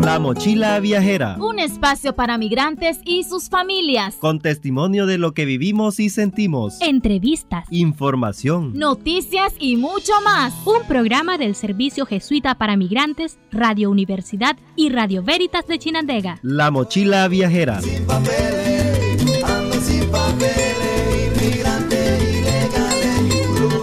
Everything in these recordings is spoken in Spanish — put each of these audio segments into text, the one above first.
La Mochila Viajera. Un espacio para migrantes y sus familias. Con testimonio de lo que vivimos y sentimos. Entrevistas. Información. Noticias y mucho más. Un programa del Servicio Jesuita para Migrantes, Radio Universidad y Radio Veritas de Chinandega. La Mochila Viajera. Sin papeles, ando sin papeles, inmigrante ilegal en Yulú.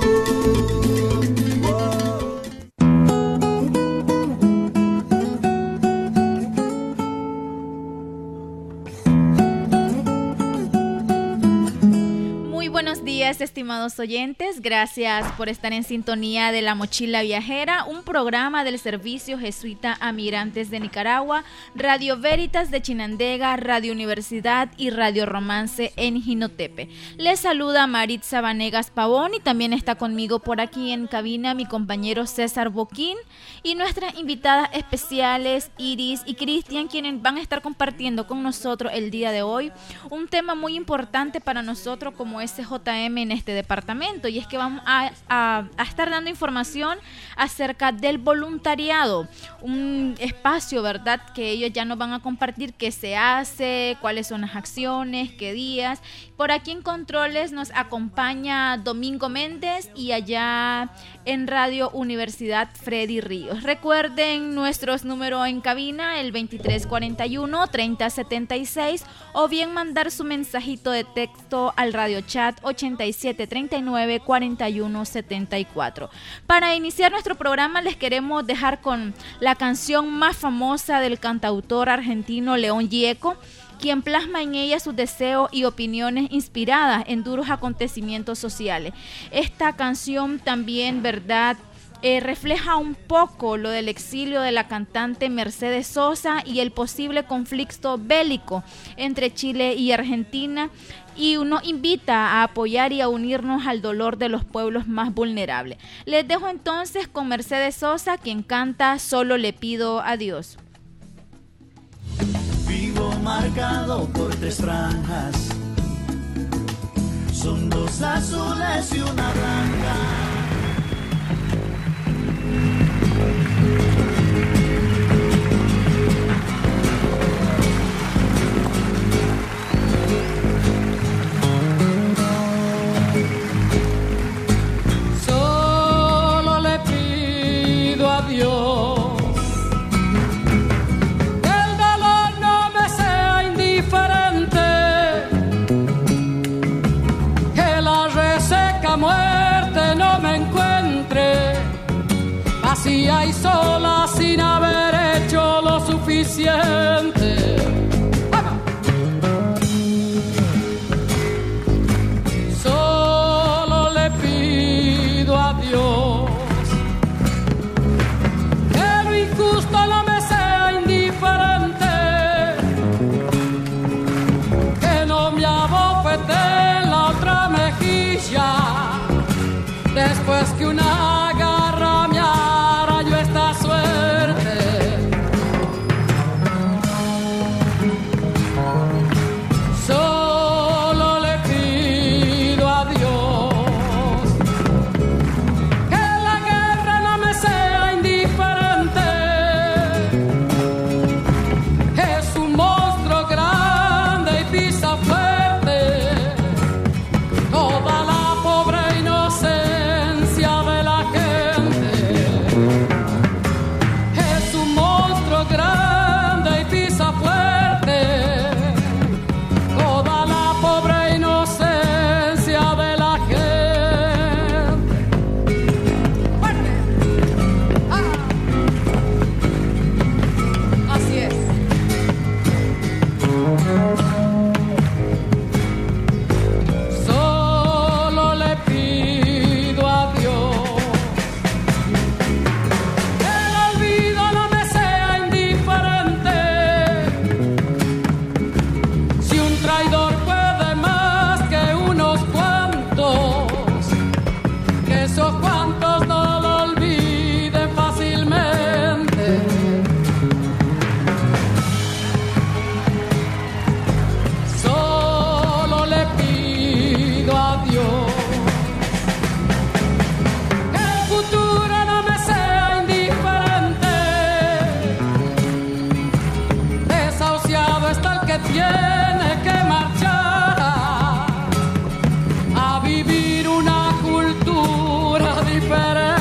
Buenos días, estimados oyentes. Gracias por estar en sintonía de La Mochila Viajera, un programa del Servicio Jesuita a Migrantes de Nicaragua, Radio Veritas de Chinandega, Radio Universidad y Radio Romance en Jinotepe. Les saluda Maritza Vanegas Pavón y también está conmigo por aquí en cabina mi compañero César Boquín y nuestras invitadas especiales Iris y Cristian, quienes van a estar compartiendo con nosotros el día de hoy un tema muy importante para nosotros como SJM en este departamento, y es que vamos a estar dando información acerca del voluntariado, un espacio, ¿verdad?, que ellos ya nos van a compartir qué se hace, cuáles son las acciones, qué días. Por aquí en Controles nos acompaña Domingo Méndez y allá en Radio Universidad Freddy Ríos. Recuerden nuestros números en cabina, el 2341-3076, o bien mandar su mensajito de texto al radio chat 8739-4174. Para iniciar nuestro programa les queremos dejar con la canción más famosa del cantautor argentino León Gieco, quien plasma en ella sus deseos y opiniones inspiradas en duros acontecimientos sociales. Esta canción también, ¿verdad?, refleja un poco lo del exilio de la cantante Mercedes Sosa y el posible conflicto bélico entre Chile y Argentina, y nos invita a apoyar y a unirnos al dolor de los pueblos más vulnerables. Les dejo entonces con Mercedes Sosa, quien canta Solo le pido a Dios. Vivo marcado por 3 franjas, son 2 azules y una blanca. Solo le pido a Dios que el dolor no me sea indiferente, que la reseca muerte no me encuentre vacía y sola sin haber hecho lo suficiente. Solo le pido a Dios que lo injusto no me sea indiferente, que no me abofete en la otra mejilla después que una garra me arañó esta suerte. tiene que marchar a vivir una cultura diferente.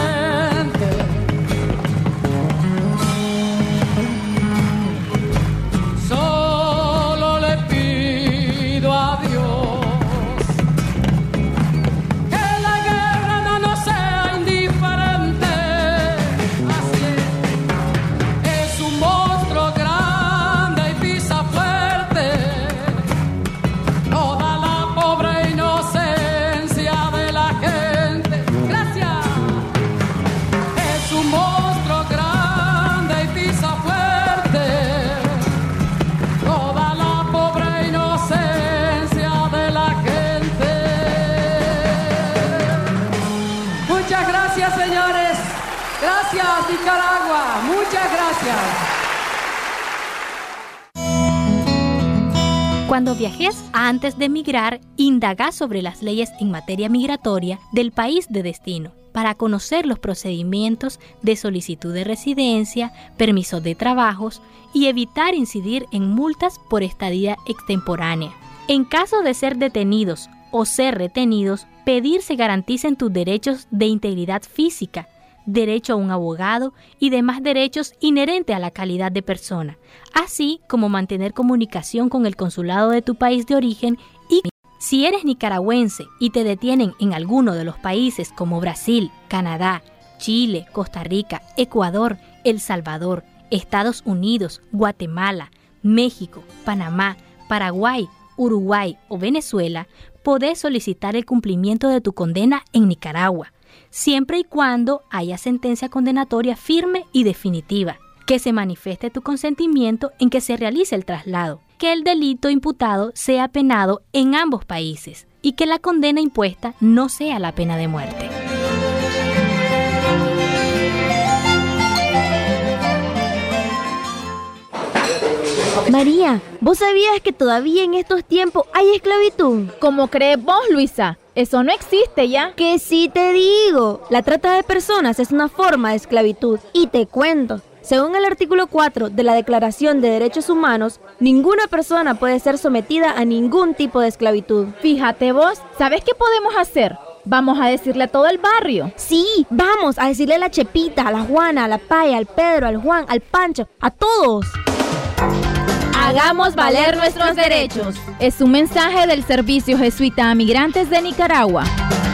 Solo le pido a Dios que la guerra no nos sea indiferente. Así es un monstruo grande y pisa fuerte toda la pobre inocencia de la gente. Gracias. Es un monstruo grande y pisa fuerte toda la pobre inocencia de la gente. Muchas gracias, señores. Gracias, Nicaragua. Muchas gracias. Cuando viajes antes de emigrar, indaga sobre las leyes en materia migratoria del país de destino para conocer los procedimientos de solicitud de residencia, permisos de trabajos y evitar incidir en multas por estadía extemporánea. En caso de ser detenidos o ser retenidos, pedir se garanticen tus derechos de integridad física, derecho a un abogado y demás derechos inherentes a la calidad de persona, así como mantener comunicación con el consulado de tu país de origen y si eres nicaragüense y te detienen en alguno de los países como Brasil, Canadá, Chile, Costa Rica, Ecuador, El Salvador, Estados Unidos, Guatemala, México, Panamá, Paraguay, Uruguay o Venezuela, podés solicitar el cumplimiento de tu condena en Nicaragua, siempre y cuando haya sentencia condenatoria firme y definitiva, que se manifieste tu consentimiento en que se realice el traslado, que el delito imputado sea penado en ambos países y que la condena impuesta no sea la pena de muerte. María, ¿vos sabías que todavía en estos tiempos hay esclavitud? ¿Cómo crees vos, Luisa? Eso no existe ya. Que sí te digo, la trata de personas es una forma de esclavitud. Y te cuento, según el artículo 4 de la Declaración de Derechos Humanos, ninguna persona puede ser sometida a ningún tipo de esclavitud. Fíjate vos, ¿sabes qué podemos hacer? Vamos a decirle a todo el barrio. Sí, vamos a decirle a la Chepita, a la Juana, a la Paya, al Pedro, al Juan, al Pancho, a todos. Hagamos valer nuestros derechos. Es un mensaje del Servicio Jesuita a Migrantes de Nicaragua.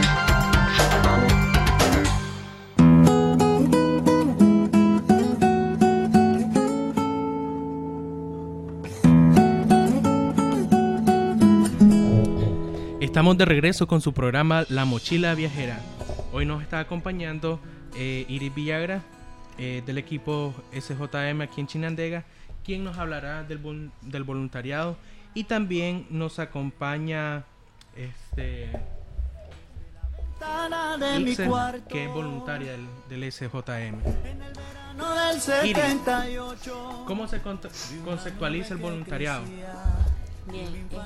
Estamos de regreso con su programa La Mochila Viajera. Hoy nos está acompañando Iris Villagra del equipo SJM aquí en Chinandega, quien nos hablará del voluntariado, y también nos acompaña Ilse, que es voluntaria del SJM. Iris, ¿cómo se conceptualiza el voluntariado? Bien,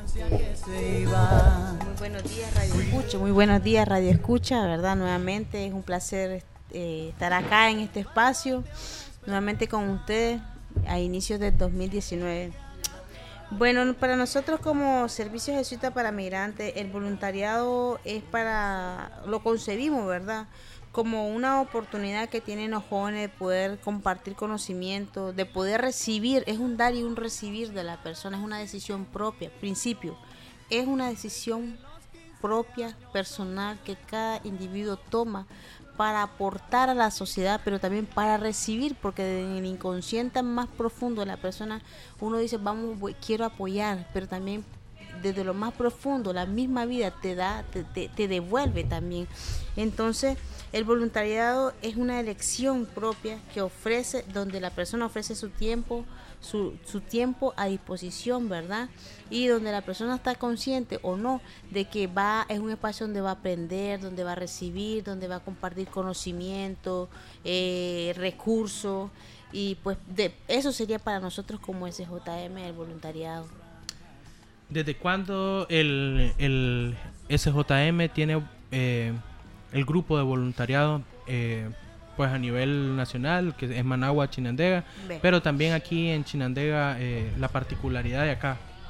muy buenos días Radio Escucha, Radio Escucha, ¿verdad? Nuevamente es un placer estar acá en este espacio, nuevamente con ustedes a inicios del 2019. Bueno, para nosotros como Servicio Jesuita para Migrantes, el voluntariado lo concebimos, ¿verdad?, como una oportunidad que tienen los jóvenes de poder compartir conocimiento, de poder recibir, es un dar y un recibir de la persona, es una decisión propia, principio, es una decisión propia, personal, que cada individuo toma para aportar a la sociedad, pero también para recibir, porque en el inconsciente más profundo de la persona, uno dice, quiero apoyar, pero también desde lo más profundo, la misma vida te devuelve también. Entonces, el voluntariado es una elección propia que ofrece, donde la persona ofrece su tiempo a disposición, ¿verdad? Y donde la persona está consciente o no de que es un espacio donde va a aprender, donde va a recibir, donde va a compartir conocimiento, recursos, y pues eso sería para nosotros como SJM el voluntariado. ¿Desde cuándo el SJM tiene el grupo de voluntariado pues a nivel nacional, que es Managua, Chinandega, pero también aquí en Chinandega la particularidad de acá?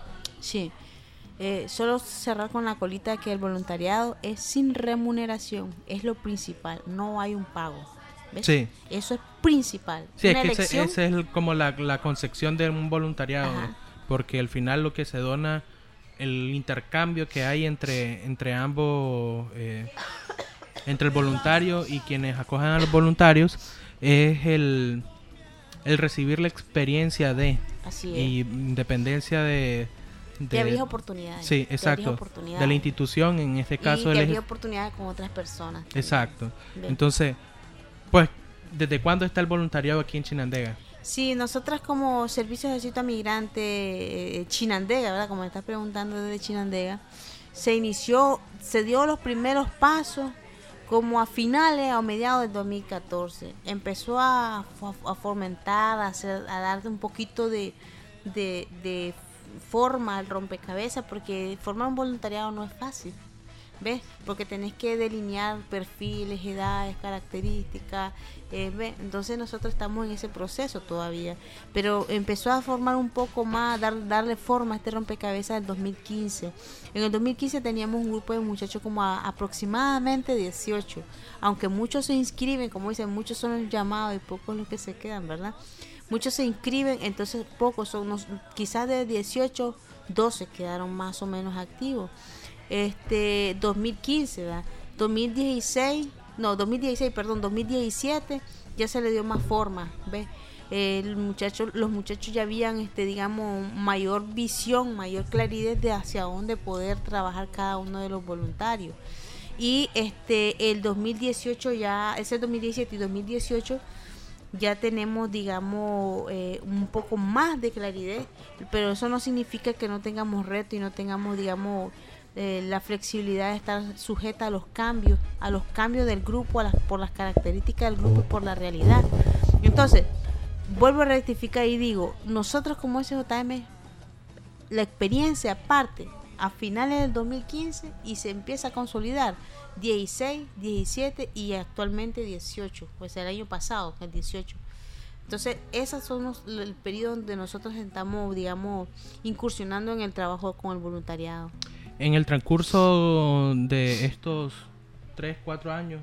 Sí. Solo cerrar con la colita que el voluntariado es sin remuneración, es lo principal, no hay un pago. ¿Ves? Sí. Eso es principal. Sí, Una es que elección, ese es como la concepción de un voluntariado, Ajá. ¿no? Porque al final lo que se dona, el intercambio que hay entre ambos, entre el voluntario y quienes acojan a los voluntarios, es el recibir la experiencia así es. y independencia de abrir oportunidades. Sí, de abrir exacto. oportunidades. De la institución, en este caso. Y de abrir oportunidades con otras personas. Exacto. Ve. Entonces, pues, ¿desde cuándo está el voluntariado aquí en Chinandega? Sí, nosotras como Servicio de Éxito a Migrante Chinandega, ¿verdad? Como me estás preguntando desde Chinandega, se dio los primeros pasos como a finales o mediados del 2014. Empezó a fomentar, a darte un poquito de forma al rompecabezas, porque formar un voluntariado no es fácil, ¿ves? Porque tenés que delinear perfiles, edades, características, ¿ves? Entonces nosotros estamos en ese proceso todavía, pero empezó a formar un poco más, darle forma a este rompecabezas del 2015. En el 2015 teníamos un grupo de muchachos como aproximadamente 18, aunque muchos se inscriben, como dicen, muchos son los llamados y pocos los que se quedan, ¿verdad? Muchos se inscriben, entonces pocos son, quizás de 18, 12 quedaron más o menos activos. 2015, ¿verdad? 2017 ya se le dio más forma, ¿ves? Los muchachos ya habían, digamos, mayor visión, mayor claridad de hacia dónde poder trabajar cada uno de los voluntarios. Y el 2018 ya, ese 2017 y 2018 ya tenemos, digamos, un poco más de claridad, pero eso no significa que no tengamos reto y no tengamos, digamos, la flexibilidad de estar sujeta a los cambios del grupo, por las características del grupo y por la realidad. Entonces, vuelvo a rectificar y digo, nosotros como SJM, la experiencia parte a finales del 2015 y se empieza a consolidar 16, 17 y actualmente 18, pues el año pasado, el 18. Entonces, esos son el periodo donde nosotros estamos, digamos, incursionando en el trabajo con el voluntariado. En el transcurso de estos 3, 4 años,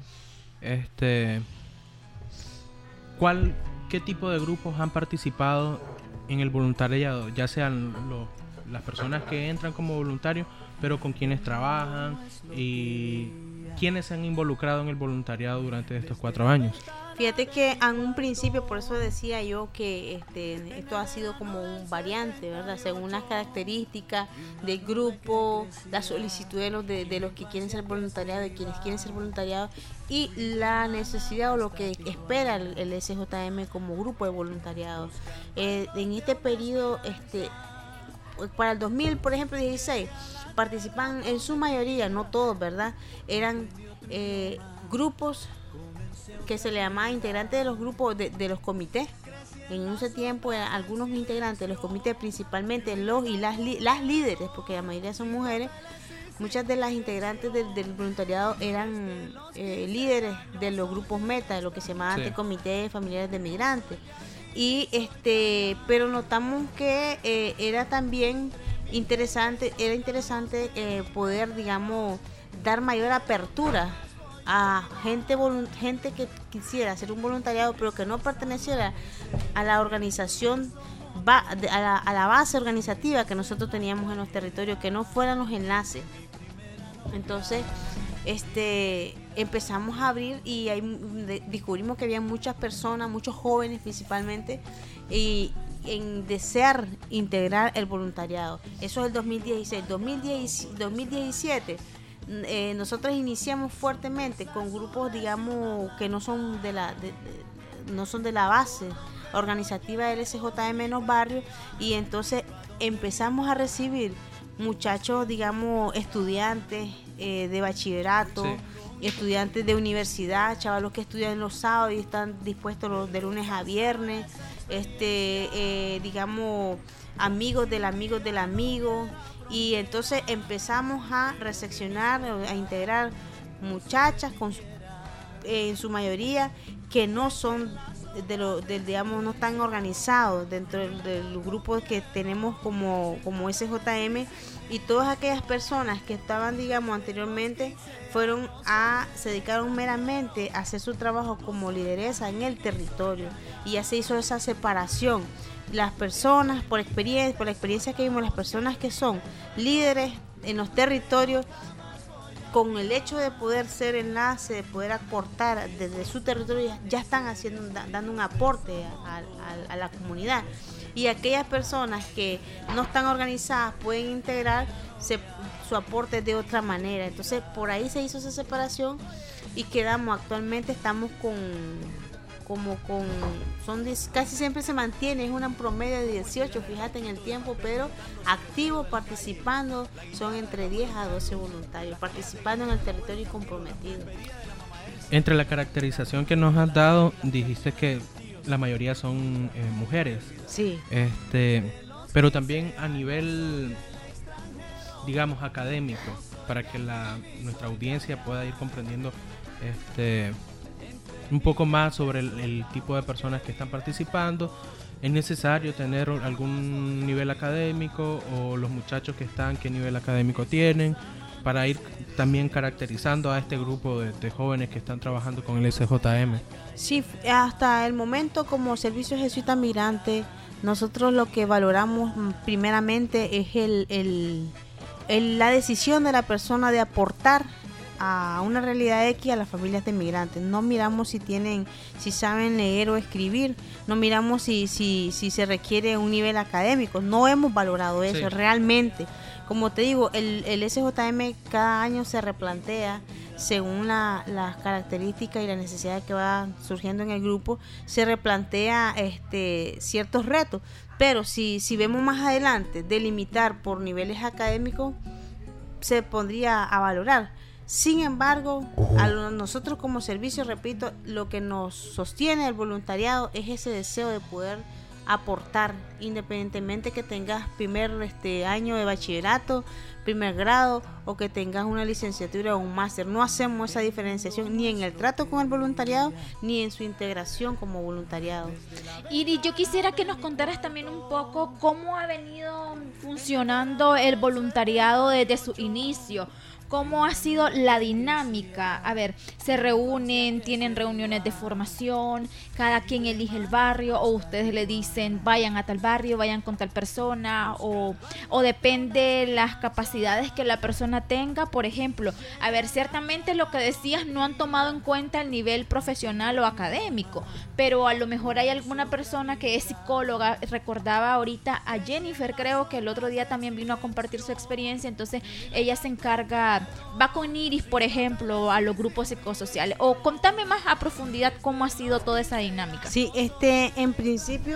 ¿qué tipo de grupos han participado en el voluntariado? Ya sean las personas que entran como voluntarios, pero con quienes trabajan y quienes se han involucrado en el voluntariado durante estos 4 años. Fíjate que en un principio, por eso decía yo que esto ha sido como un variante, ¿verdad? Según las características del grupo, la solicitud de los que quieren ser voluntariados, de quienes quieren ser voluntariados, y la necesidad o lo que espera el SJM como grupo de voluntariado. En este periodo, para el 2000, por ejemplo, 16, participan en su mayoría, no todos, ¿verdad? Eran grupos que se le llamaba integrantes de los grupos de los comités. En ese tiempo algunos integrantes de los comités, principalmente los y las líderes, porque la mayoría son mujeres. Muchas de las integrantes del voluntariado eran líderes de los grupos meta, de lo que se llamaba antes Comité Familiares de Migrantes. Y pero notamos que era también interesante poder, digamos, dar mayor apertura a gente que quisiera hacer un voluntariado, pero que no perteneciera a la organización, a la base organizativa que nosotros teníamos en los territorios, que no fueran los enlaces. Entonces, empezamos a abrir y descubrimos que había muchas personas, muchos jóvenes principalmente, y en desear integrar el voluntariado. Eso es el 2016. 2017 nosotros iniciamos fuertemente con grupos, digamos, que no son de la base organizativa del SJM en los barrios, y entonces empezamos a recibir muchachos, digamos, estudiantes de bachillerato, estudiantes de universidad, chavalos que estudian los sábados y están dispuestos de lunes a viernes, digamos, amigos del amigo. Y entonces empezamos a reseccionar, a integrar muchachas en su mayoría que no son digamos, no están organizados dentro de los grupos que tenemos como SJM, y todas aquellas personas que estaban, digamos, anteriormente se dedicaron meramente a hacer su trabajo como lideresa en el territorio, y ya se hizo esa separación. Las personas, por la experiencia que vimos, las personas que son líderes en los territorios, con el hecho de poder ser enlace, de poder aportar desde su territorio, ya están dando un aporte a la comunidad. Y aquellas personas que no están organizadas pueden integrar su aporte de otra manera. Entonces, por ahí se hizo esa separación y actualmente estamos casi siempre se mantiene, es una promedio de 18, fíjate en el tiempo, pero activos participando son entre 10 a 12 voluntarios, participando en el territorio y comprometidos. Entre la caracterización que nos has dado, dijiste que la mayoría son mujeres. Sí. Pero también a nivel, digamos, académico, para que nuestra audiencia pueda ir comprendiendo un poco más sobre el tipo de personas que están participando. ¿Es necesario tener algún nivel académico, o los muchachos que están, qué nivel académico tienen, para ir también caracterizando a este grupo de jóvenes que están trabajando con el SJM? Sí, hasta el momento, como Servicio Jesuita Migrante, nosotros lo que valoramos primeramente es la decisión de la persona de aportar a una realidad X a las familias de migrantes. No miramos si saben leer o escribir, no miramos si se requiere un nivel académico, no hemos valorado eso. Sí. Realmente. Como te digo, el SJM cada año se replantea según las características y las necesidades que van surgiendo en el grupo, se replantea ciertos retos, pero si vemos más adelante delimitar por niveles académicos, se pondría a valorar. Sin embargo, a nosotros como servicio, repito, lo que nos sostiene el voluntariado es ese deseo de poder aportar, independientemente que tengas primer año de bachillerato, primer grado, o que tengas una licenciatura o un máster. No hacemos esa diferenciación ni en el trato con el voluntariado ni en su integración como voluntariado. Y yo quisiera que nos contaras también un poco cómo ha venido funcionando el voluntariado desde su inicio. ¿Cómo ha sido la dinámica? A ver, ¿se reúnen, tienen reuniones de formación, cada quien elige el barrio, o ustedes le dicen vayan a tal barrio, vayan con tal persona, o depende las capacidades que la persona tenga? Por ejemplo, a ver, ciertamente lo que decías, no han tomado en cuenta el nivel profesional o académico, pero a lo mejor hay alguna persona que es psicóloga. Recordaba ahorita a Jennifer, creo que el otro día también vino a compartir su experiencia, entonces ella se encarga, va con Iris, por ejemplo, a los grupos psicosociales. O contame más a profundidad cómo ha sido toda esa dinámica. Sí, en principio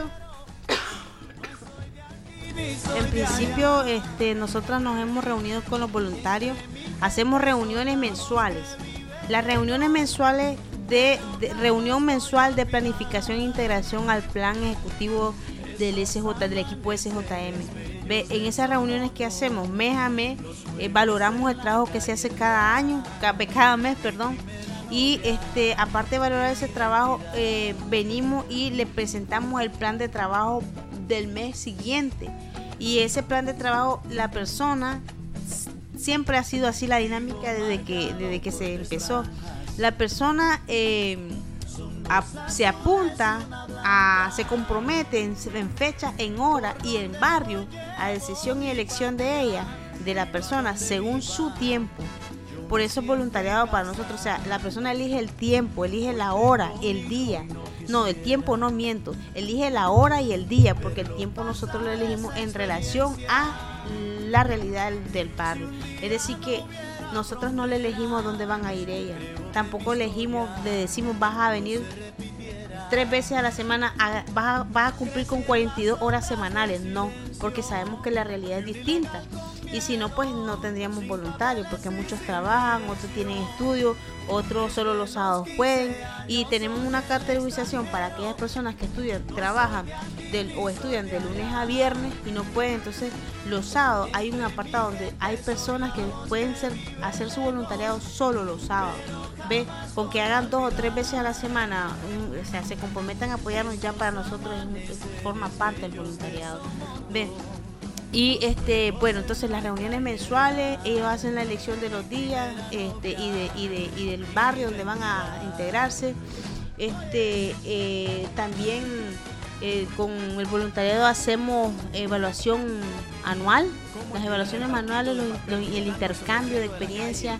nosotras nos hemos reunido con los voluntarios, hacemos reuniones mensuales. Las reuniones mensuales reunión mensual de planificación e integración al plan ejecutivo del equipo SJM. En esas reuniones que hacemos mes a mes, valoramos el trabajo que se hace cada mes, y aparte de valorar ese trabajo, venimos y le presentamos el plan de trabajo del mes siguiente, y ese plan de trabajo, la persona, siempre ha sido así la dinámica desde que se empezó. La persona se apunta, se compromete en fecha, en hora y en barrio a decisión y elección de ella, de la persona, según su tiempo. Por eso es voluntariado para nosotros. O sea, la persona elige el tiempo, elige la hora, el día. No, el tiempo no miento, elige la hora y el día, porque el tiempo nosotros lo elegimos en relación a la realidad del barrio. Es decir que nosotros no le elegimos dónde van a ir ellas, tampoco le decimos vas a venir 3 veces a la semana, vas a cumplir con 42 horas semanales, no, porque sabemos que la realidad es distinta. y si no, pues no tendríamos voluntarios, porque muchos trabajan, otros tienen estudios, otros solo los sábados pueden, y tenemos una categorización para aquellas personas que estudian, trabajan o estudian de lunes a viernes y no pueden. Entonces los sábados hay un apartado donde hay personas que pueden hacer su voluntariado solo los sábados, ¿ve? Con que hagan 2 o 3 veces a la semana, o sea, se comprometan a apoyarnos, ya para nosotros forma parte del voluntariado, ¿ve? Y bueno, entonces las reuniones mensuales, ellos hacen la elección de los días y del barrio donde van a integrarse. También con el voluntariado hacemos evaluación anual, las evaluaciones manuales y el intercambio de experiencia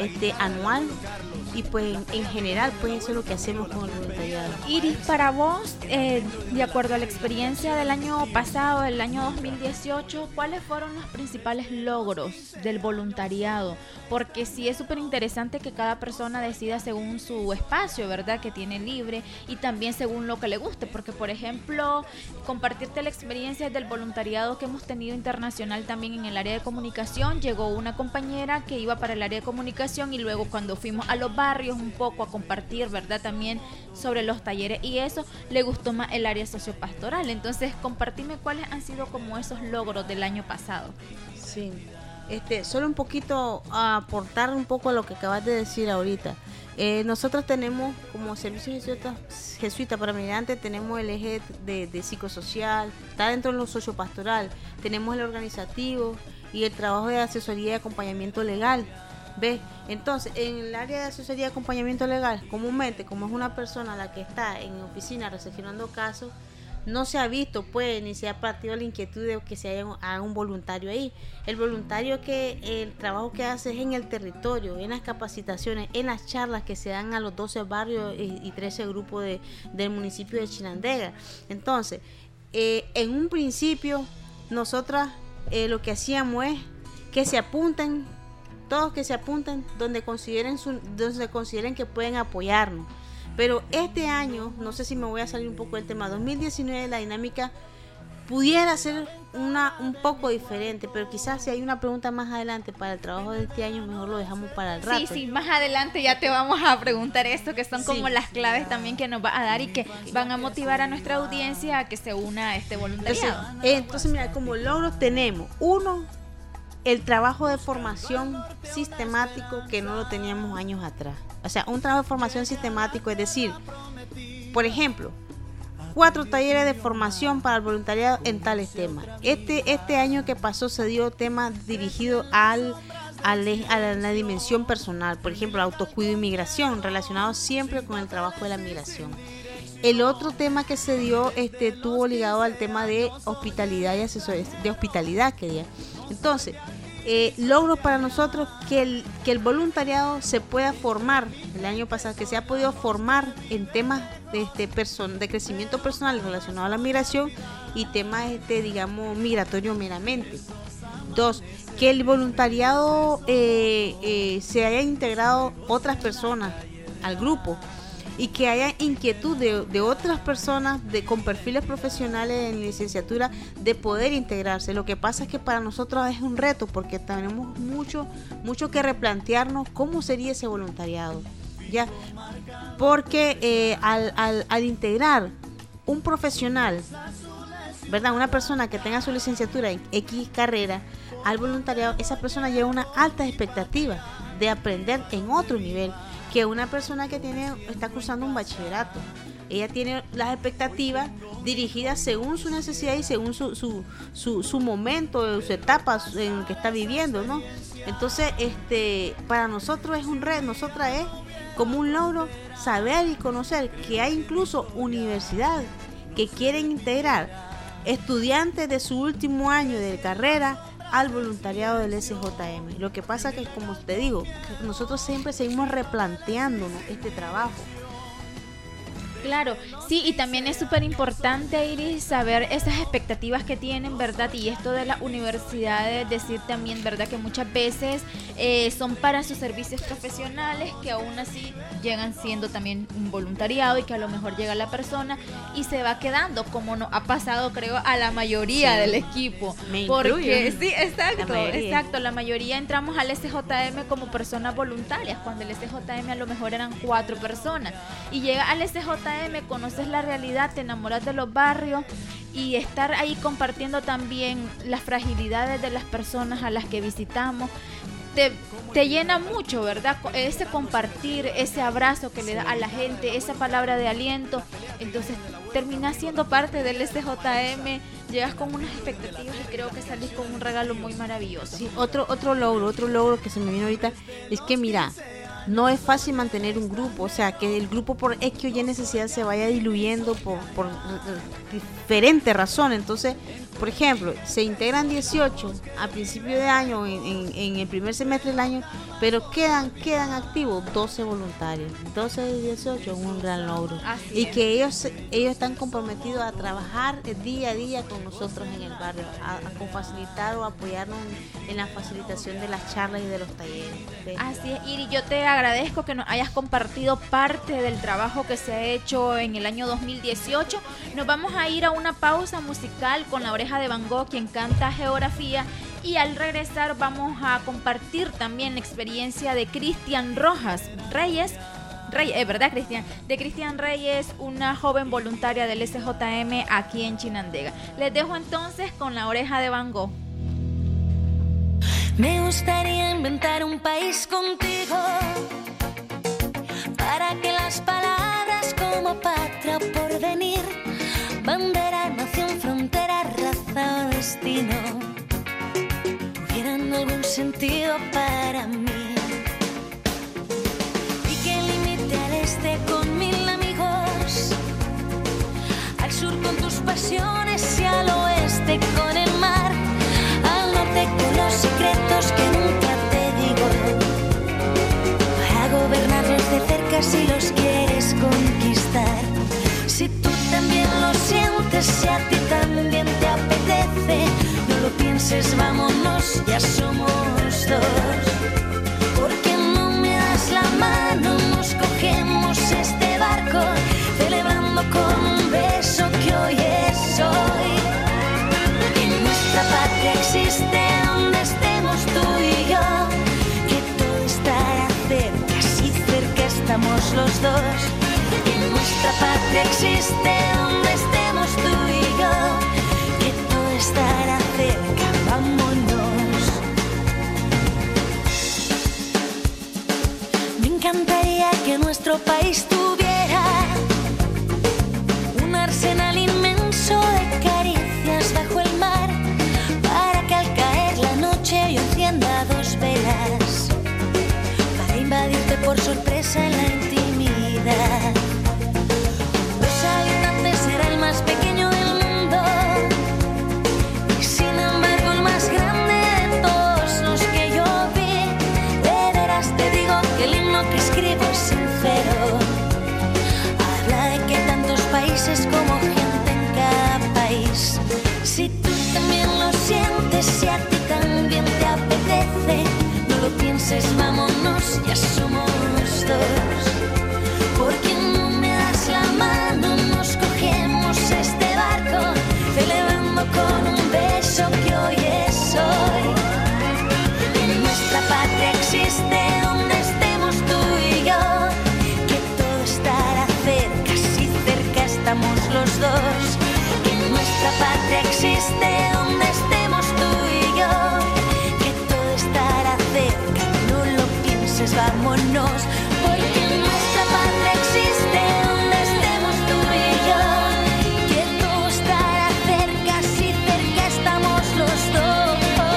anual, y pues en general pues eso es lo que hacemos con el voluntariado. Iris, para vos, de acuerdo a la experiencia del año pasado, el año 2018, ¿cuáles fueron los principales logros del voluntariado? Porque sí es súper interesante que cada persona decida según su espacio, ¿verdad?, que tiene libre, y también según lo que le guste, porque por ejemplo, compartirte la experiencia del voluntariado que hemos tenido internacional también en el área de comunicación. Llegó una compañera que iba para el área de comunicación, y luego cuando fuimos a los barrios un poco a compartir, ¿verdad?, también sobre los talleres y eso, le gustó más el área sociopastoral. Entonces, compartime cuáles han sido como esos logros del año pasado. Sí, solo un poquito a aportar un poco a lo que acabas de decir ahorita. Nosotros tenemos como servicio jesuita para migrantes, tenemos el eje de psicosocial, está dentro de lo sociopastoral, tenemos el organizativo y el trabajo de asesoría y acompañamiento legal. ¿Ves? Entonces, en el área de asesoría y acompañamiento legal, comúnmente, como es una persona la que está en oficina recepcionando casos, no se ha visto, pues, ni se ha partido la inquietud de que se haga un voluntario ahí. El voluntario, que el trabajo que hace es en el territorio, en las capacitaciones, en las charlas que se dan a los 12 barrios y 13 grupos del municipio de Chinandega. Entonces, en un principio, nosotras lo que hacíamos es que se apunten, todos que se apunten donde consideren que pueden apoyarnos. Pero este año, no sé si me voy a salir un poco del tema, 2019 la dinámica pudiera ser un poco diferente, pero quizás si hay una pregunta más adelante para el trabajo de este año, mejor lo dejamos para el rato. Sí, más adelante ya te vamos a preguntar esto, que son como las claves también que nos va a dar y que van a motivar a nuestra audiencia a que se una a este voluntariado. Entonces mira, como logros tenemos, uno, el trabajo de formación sistemático que no lo teníamos años atrás. O sea, un trabajo de formación sistemático, es decir, por ejemplo, 4 talleres de formación para el voluntariado en tales temas. Este año que pasó se dio temas dirigidos a la dimensión personal, por ejemplo, autocuido y migración, relacionados siempre con el trabajo de la migración. El otro tema que se dio estuvo ligado al tema de hospitalidad y asesoría de hospitalidad, quería. Entonces, logros para nosotros que el voluntariado se pueda formar el año pasado, que se ha podido formar en temas de crecimiento personal relacionado a la migración y temas digamos migratorio meramente. 2, que el voluntariado se haya integrado otras personas al grupo y que haya inquietud de otras personas con perfiles profesionales en licenciatura de poder integrarse. Lo que pasa es que para nosotros es un reto, porque tenemos mucho que replantearnos cómo sería ese voluntariado, ¿ya? Porque al integrar un profesional, ¿verdad?, una persona que tenga su licenciatura en X carrera al voluntariado, esa persona lleva una alta expectativa de aprender en otro nivel que una persona que está cursando un bachillerato. Ella tiene las expectativas dirigidas según su necesidad y según su momento, su etapa en que está viviendo, ¿no? Entonces, para nosotros es un reto, nosotras es como un logro saber y conocer que hay incluso universidades que quieren integrar estudiantes de su último año de carrera al voluntariado del SJM. Lo que pasa que, como te digo, que nosotros siempre seguimos replanteándonos este trabajo. Claro, sí, y también es súper importante, Iris, saber esas expectativas que tienen, ¿verdad? Y esto de las universidades, decir también, ¿verdad? Que muchas veces son para sus servicios profesionales, que aún así llegan siendo también un voluntariado y que a lo mejor llega la persona y se va quedando, como nos ha pasado, creo, a la mayoría del equipo. Me Porque, incluyo. sí, exacto, La la mayoría entramos al SJM como personas voluntarias, cuando el SJM a lo mejor eran 4 personas. Y llega al SJM, conoces la realidad, te enamoras de los barrios y estar ahí compartiendo también las fragilidades de las personas a las que visitamos. Te llena mucho, ¿verdad? Ese compartir, ese abrazo que le da a la gente, esa palabra de aliento. Entonces terminas siendo parte del SJM, llegas con unas expectativas y creo que salís con un regalo muy maravilloso. Sí, otro logro que se me vino ahorita es que mira, no es fácil mantener un grupo, o sea, que el grupo por X o Y necesidad se vaya diluyendo por diferentes razones. Entonces, por ejemplo, se integran 18 a principio de año, en el primer semestre del año, pero quedan activos 12 voluntarios. 12 de 18 es un gran logro. Así Y es. que ellos están comprometidos a trabajar día a día con nosotros en el barrio, con facilitar o apoyarnos en la facilitación de las charlas y de los talleres. ¿Sí? Así es, Iri, yo te agradezco que nos hayas compartido parte del trabajo que se ha hecho en el año 2018. Nos vamos a ir a una pausa musical con La Oreja de Van Gogh, quien canta Geografía, y al regresar vamos a compartir también la experiencia de Cristian Reyes, ¿verdad, Cristian? De Cristian Reyes, una joven voluntaria del SJM aquí en Chinandega. Les dejo entonces con La Oreja de Van Gogh. Me gustaría inventar un país contigo para que las palabras como patria o porvenir, bandera, nación, frontera, raza o destino tuvieran algún sentido para mí. Y que limite al este con 1000 amigos, al sur con tus pasiones y al oeste con el mar, al norte con los secretos que nunca te digo, para gobernarlos de cerca si los quieres conquistar. Si tú también lo sientes, si a ti también te apetece, no lo pienses, vámonos, ya somos dos. Porque no me das la mano, nos cogemos este barco, celebrando con un beso que hoy es hoy. En nuestra patria existe donde estemos tú y yo, que todo estará cerca, si cerca estamos los dos. En nuestra patria existe donde estemos tú y yo, que todo estará cerca, vámonos. Me encantaría que nuestro país tuviera un arsenal inmenso de caricias bajo el mar, para que al caer la noche yo encienda 2 velas, para invadirte por sorpresa en la intimidad. Los habitantes será el más pequeño del mundo y sin embargo el más grande de todos los que yo vi. De veras te digo que el himno que escribo es sincero, habla de que tantos países como gente en cada país. Si tú también lo sientes, si a ti también te apetece, no lo pienses, vámonos, ya somos dos. Porque no me das la mano, nos cogemos este barco, celebrando con un beso que hoy es hoy. En nuestra patria existe donde estemos tú y yo, que todo estará cerca, si cerca estamos los dos. Que en nuestra patria existe donde estemos tú y yo, que todo estará cerca, no lo pienses, vámonos. Porque en nuestra patria existe donde estemos tú y yo, que todo estará cerca, si cerca estamos los dos.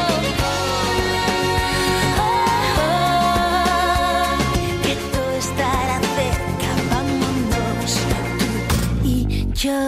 Que todo estará cerca, vámonos, tú y yo.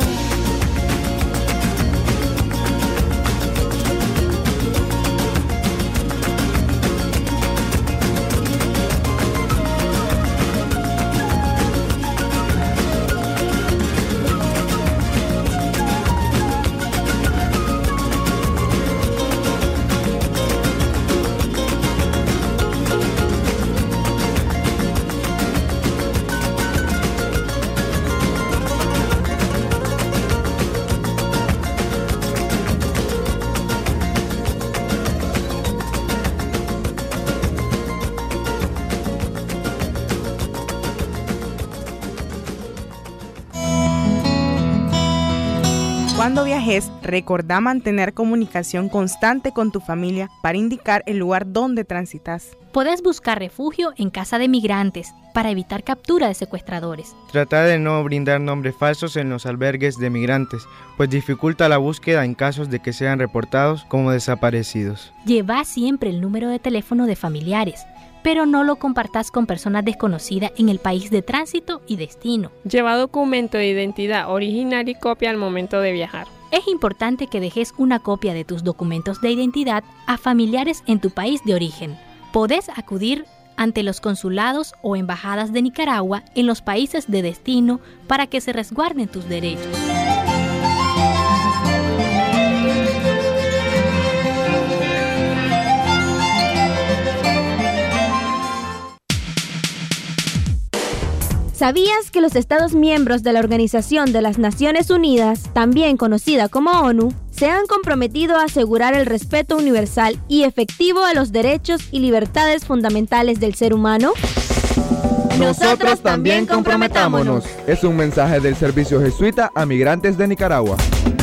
Cuando viajes, recordá mantener comunicación constante con tu familia para indicar el lugar donde transitas. Podés buscar refugio en casa de migrantes para evitar captura de secuestradores. Trata de no brindar nombres falsos en los albergues de migrantes, pues dificulta la búsqueda en casos de que sean reportados como desaparecidos. Lleva siempre el número de teléfono de familiares, pero no lo compartas con personas desconocidas en el país de tránsito y destino. Lleva documento de identidad original y copia al momento de viajar. Es importante que dejes una copia de tus documentos de identidad a familiares en tu país de origen. Podés acudir ante los consulados o embajadas de Nicaragua en los países de destino para que se resguarden tus derechos. ¿Sabías que los Estados miembros de la Organización de las Naciones Unidas, también conocida como ONU, se han comprometido a asegurar el respeto universal y efectivo a los derechos y libertades fundamentales del ser humano? Nosotros también comprometámonos. Es un mensaje del Servicio Jesuita a Migrantes de Nicaragua.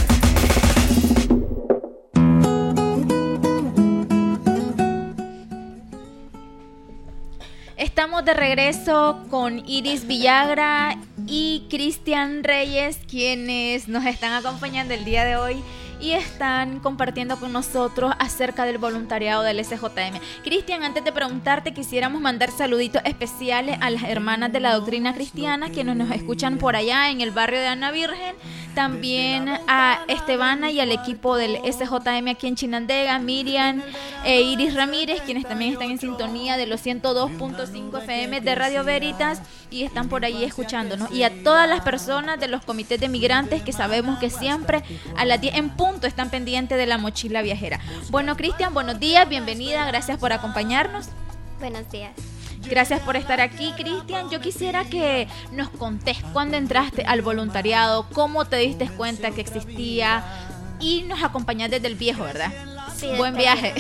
Estamos de regreso con Iris Villagra y Cristian Reyes, quienes nos están acompañando el día de hoy y están compartiendo con nosotros acerca del voluntariado del SJM. Cristian, antes de preguntarte, quisiéramos mandar saluditos especiales a las hermanas de la doctrina cristiana que nos escuchan por allá en el barrio de Ana Virgen, también a Estebana y al equipo del SJM aquí en Chinandega, Miriam e Iris Ramírez, quienes también están en sintonía de los 102.5 FM de Radio Veritas y están por ahí escuchándonos, y a todas las personas de los comités de migrantes que sabemos que siempre a las 10 en punto están pendientes de la mochila viajera. Bueno, Cristian, buenos días, bienvenida, gracias por acompañarnos. Buenos días. Gracias por estar aquí, Cristian. Yo quisiera que nos contés cuándo entraste al voluntariado, cómo te diste cuenta que existía y nos acompañás desde el viejo, ¿verdad? Sí. Buen viaje.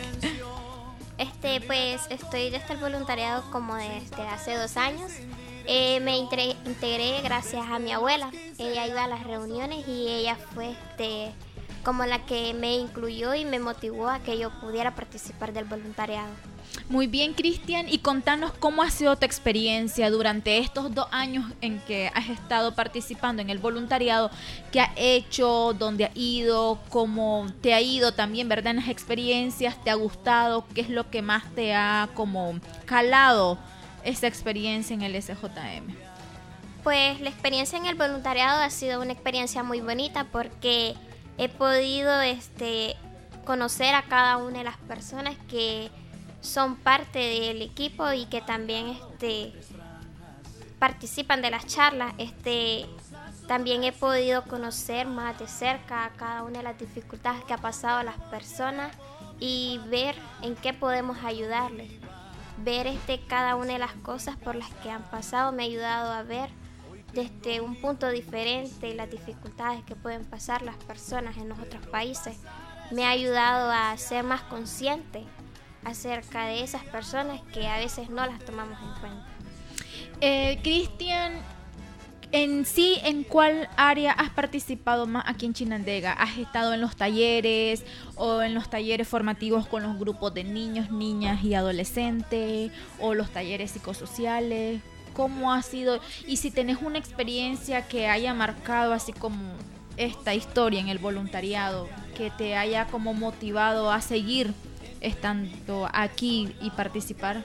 Pues estoy desde el voluntariado como desde hace 2 años. Me integré gracias a mi abuela. Ella iba a las reuniones y ella fue como la que me incluyó y me motivó a que yo pudiera participar del voluntariado. Muy bien, Cristian, y contanos cómo ha sido tu experiencia durante estos 2 años en que has estado participando en el voluntariado. ¿Qué has hecho? ¿Dónde has ido? ¿Cómo te ha ido también, verdad, en las experiencias? ¿Te ha gustado? ¿Qué es lo que más te ha como calado esa experiencia en el SJM? Pues la experiencia en el voluntariado ha sido una experiencia muy bonita porque he podido conocer a cada una de las personas que son parte del equipo y que también participan de las charlas. También he podido conocer más de cerca a cada una de las dificultades que ha pasado a las personas y ver en qué podemos ayudarles. Ver cada una de las cosas por las que han pasado me ha ayudado a ver desde un punto diferente las dificultades que pueden pasar las personas en los otros países. Me ha ayudado a ser más consciente acerca de esas personas que a veces no las tomamos en cuenta. Cristian, ¿en cuál área has participado más aquí en Chinandega? ¿Has estado en los talleres o en los talleres formativos con los grupos de niños, niñas y adolescentes o los talleres psicosociales? ¿Cómo ha sido? Y si tenés una experiencia que haya marcado así como esta historia en el voluntariado, que te haya como motivado a seguir estando aquí y participar.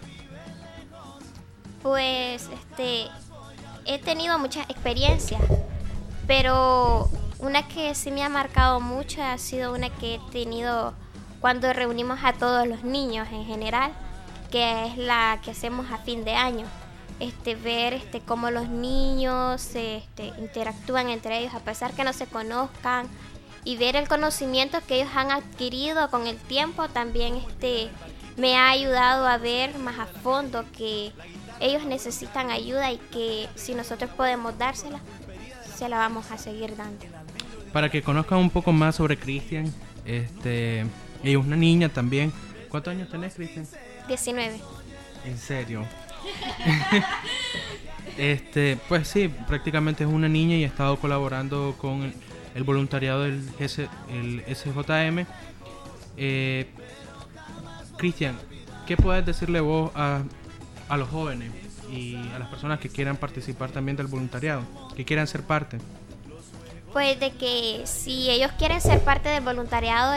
Pues he tenido muchas experiencias, pero una que sí me ha marcado mucho ha sido una que he tenido cuando reunimos a todos los niños en general, que es la que hacemos a fin de año. Ver cómo los niños interactúan entre ellos a pesar que no se conozcan, y ver el conocimiento que ellos han adquirido con el tiempo también me ha ayudado a ver más a fondo que ellos necesitan ayuda y que si nosotros podemos dársela, se la vamos a seguir dando. Para que conozcan un poco más sobre Cristian, ella es una niña también. ¿Cuántos años tenés, Cristian? 19. ¿En serio? Pues sí, prácticamente es una niña y ha estado colaborando con el voluntariado del el SJM. Cristian, ¿qué puedes decirle vos a los jóvenes y a las personas que quieran participar también del voluntariado, que quieran ser parte? Pues de que si ellos quieren ser parte del voluntariado,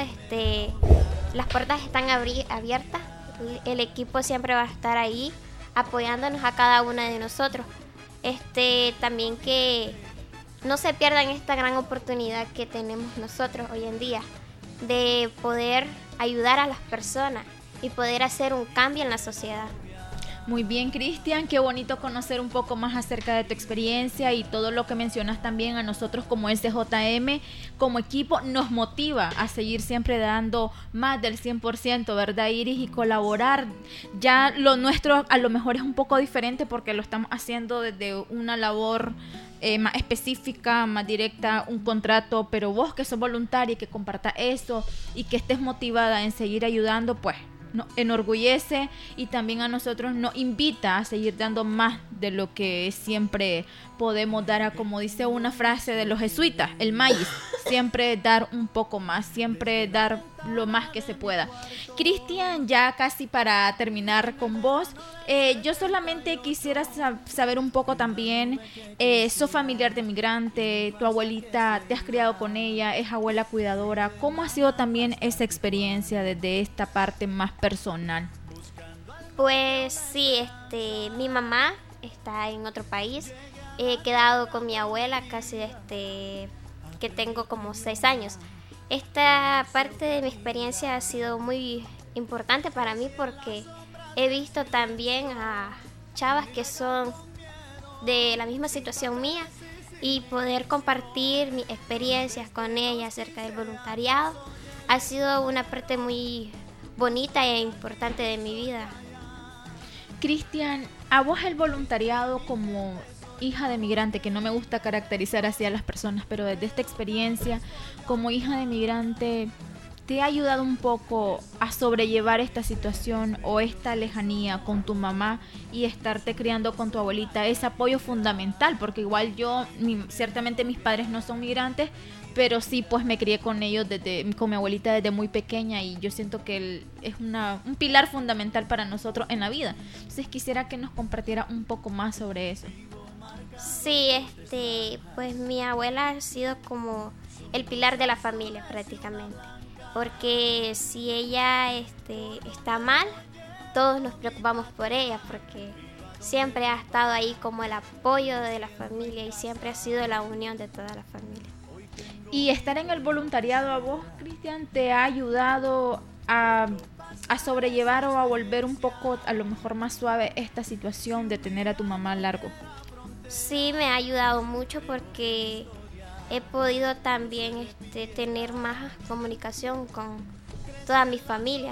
las puertas están abiertas. El equipo siempre va a estar ahí apoyándonos a cada una de nosotros. También que no se pierdan esta gran oportunidad que tenemos nosotros hoy en día de poder ayudar a las personas y poder hacer un cambio en la sociedad. Muy bien, Cristian, qué bonito conocer un poco más acerca de tu experiencia y todo lo que mencionas también. A nosotros como SJM, como equipo, nos motiva a seguir siempre dando más del 100%, ¿verdad, Iris? Y colaborar. Ya lo nuestro a lo mejor es un poco diferente porque lo estamos haciendo desde una labor más específica, más directa, un contrato, pero vos que sos voluntaria y que compartas eso y que estés motivada en seguir ayudando, pues nos enorgullece y también a nosotros nos invita a seguir dando más de lo que siempre podemos dar, como dice una frase de los jesuitas, el maíz, siempre dar un poco más, siempre dar lo más que se pueda. Cristian, ya casi para terminar con vos, yo solamente quisiera saber un poco también, sos familiar de migrante, tu abuelita, te has criado con ella, es abuela cuidadora, ¿cómo ha sido también esa experiencia desde esta parte más personal? Pues sí, mi mamá está en otro país, he quedado con mi abuela casi que tengo como 6 años. Esta parte de mi experiencia ha sido muy importante para mí porque he visto también a chavas que son de la misma situación mía y poder compartir mis experiencias con ellas acerca del voluntariado ha sido una parte muy bonita e importante de mi vida. Cristian, a vos el voluntariado como hija de migrante, que no me gusta caracterizar así a las personas, pero desde esta experiencia como hija de migrante, ¿te ha ayudado un poco a sobrellevar esta situación o esta lejanía con tu mamá y estarte criando con tu abuelita? Es apoyo fundamental, porque igual yo, ciertamente mis padres no son migrantes, pero sí pues me crié con ellos, con mi abuelita desde muy pequeña y yo siento que es un pilar fundamental para nosotros en la vida. Entonces quisiera que nos compartiera un poco más sobre eso. Sí, pues mi abuela ha sido como el pilar de la familia prácticamente, porque si ella está mal, todos nos preocupamos por ella, porque siempre ha estado ahí como el apoyo de la familia y siempre ha sido la unión de toda la familia. Y estar en el voluntariado a vos, Cristian, ¿te ha ayudado a sobrellevar o a volver un poco a lo mejor más suave esta situación de tener a tu mamá largo? Sí, me ha ayudado mucho porque he podido también tener más comunicación con toda mi familia.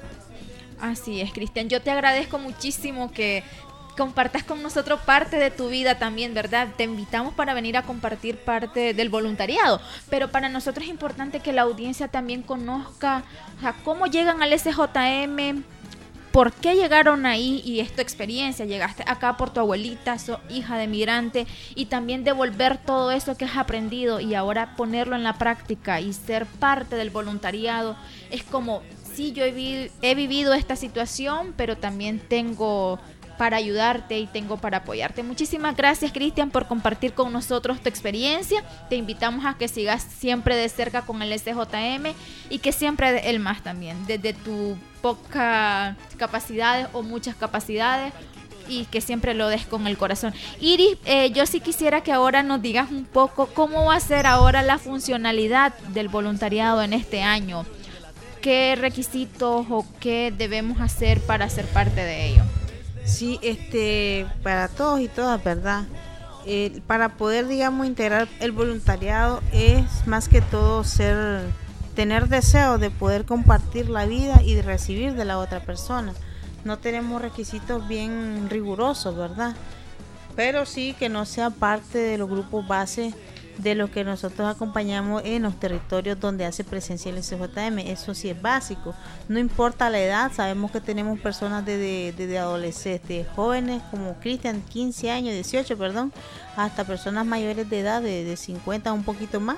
Así es, Cristian. Yo te agradezco muchísimo que compartas con nosotros parte de tu vida también, ¿verdad? Te invitamos para venir a compartir parte del voluntariado, pero para nosotros es importante que la audiencia también conozca, o sea, cómo llegan al SJM, por qué llegaron ahí y es tu experiencia. Llegaste acá por tu abuelita, sos hija de migrante, y también devolver todo eso que has aprendido y ahora ponerlo en la práctica y ser parte del voluntariado. Es como, sí, yo he vivido esta situación, pero también tengo para ayudarte y tengo para apoyarte. Muchísimas gracias, Cristian, por compartir con nosotros tu experiencia. Te invitamos a que sigas siempre de cerca con el SJM y que siempre el más también, desde tu pocas capacidades o muchas capacidades, y que siempre lo des con el corazón. Iris, yo sí quisiera que ahora nos digas un poco cómo va a ser ahora la funcionalidad del voluntariado en este año. ¿Qué requisitos o qué debemos hacer para ser parte de ello? Sí, para todos y todas, ¿verdad? Para poder, digamos, integrar el voluntariado es más que todo tener deseo de poder compartir la vida y de recibir de la otra persona. No tenemos requisitos bien rigurosos, ¿verdad? Pero sí que no sea parte de los grupos base de los que nosotros acompañamos en los territorios donde hace presencia el SJM. Eso sí es básico, no importa la edad. Sabemos que tenemos personas desde adolescentes, jóvenes como Cristian, 15 años, 18, perdón, hasta personas mayores de edad de 50, un poquito más,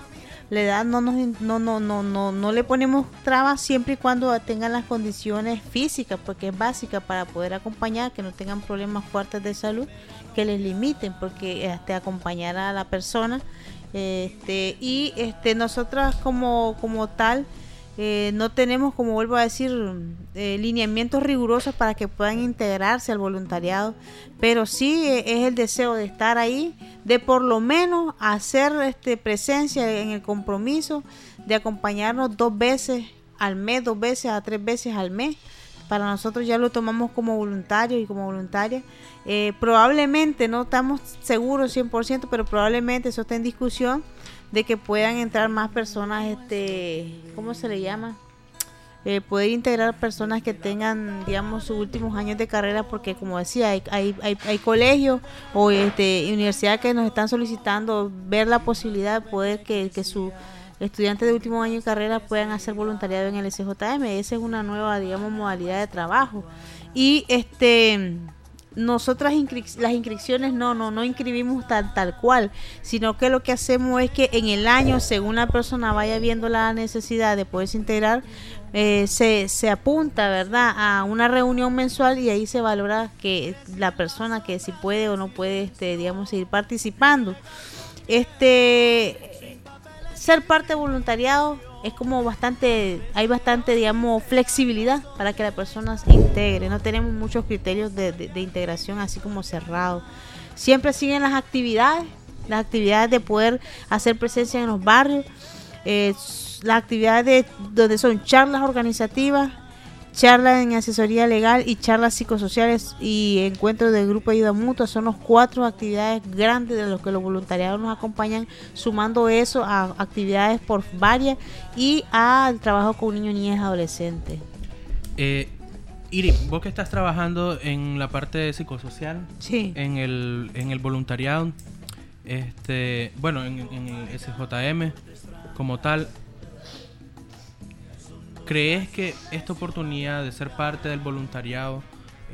La edad no le ponemos trabas siempre y cuando tengan las condiciones físicas, porque es básica para poder acompañar, que no tengan problemas fuertes de salud que les limiten, porque acompañar a la persona y nosotras como tal no tenemos, como vuelvo a decir, lineamientos rigurosos para que puedan integrarse al voluntariado, pero sí es el deseo de estar ahí, de por lo menos hacer presencia en el compromiso de acompañarnos 2 veces al mes, 2 veces a 3 veces al mes. Para nosotros ya lo tomamos como voluntario y como voluntaria. Probablemente, no estamos seguros 100%, pero probablemente eso está en discusión, de que puedan entrar más personas, ¿cómo se le llama? Poder integrar personas que tengan, digamos, sus últimos años de carrera, porque como decía, hay colegios o universidades que nos están solicitando ver la posibilidad de poder que sus estudiantes de último año de carrera puedan hacer voluntariado en el SJM. Esa es una nueva, digamos, modalidad de trabajo. Y nosotras las inscripciones no inscribimos tal cual, sino que lo que hacemos es que en el año, según la persona vaya viendo la necesidad de poderse integrar, se apunta, ¿verdad?, a una reunión mensual, y ahí se valora que la persona, que si puede o no puede, digamos, seguir participando. Ser parte de voluntariado es como hay bastante, digamos, flexibilidad para que la persona se integre. No tenemos muchos criterios de integración así como cerrados. Siempre siguen las actividades de poder hacer presencia en los barrios, las actividades donde son charlas organizativas, charlas en asesoría legal y charlas psicosociales y encuentros de grupo de ayuda mutua. Son las 4 actividades grandes de los que los voluntariados nos acompañan, sumando eso a actividades por varias y al trabajo con niños, niñas y adolescentes. Iri, vos que estás trabajando en la parte psicosocial, sí, en el voluntariado, en el SJM como tal, ¿crees que esta oportunidad de ser parte del voluntariado